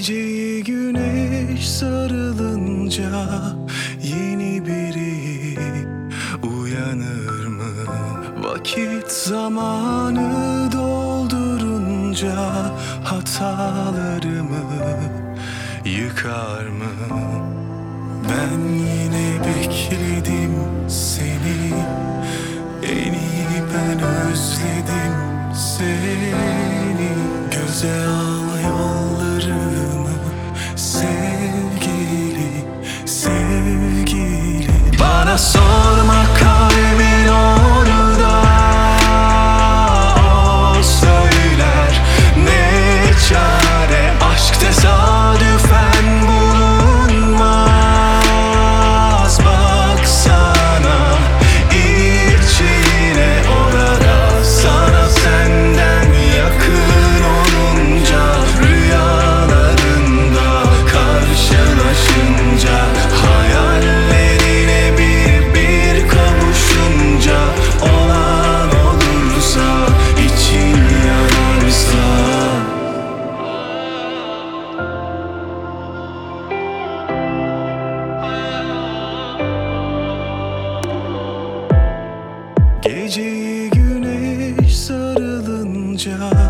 Geceyi güneş sarılınca yeni biri uyanır mı? Vakit zamanı doldurunca hatalarımı yıkar mı? Ben yine bekledim seni, en iyi ben özledim seni. Göze al yollarımı sevgili, sevgili. Bana sorma kalbin orada, o söyler ne çare. Aşk tesadüfen bulunmaz, baksana içine orada. Sana senden yakın olunca, rüyalarında karşılaşınca, hayallerine bir bir kavuşunca, olan olursa, için yanarsa. Geceyi güneş sarılınca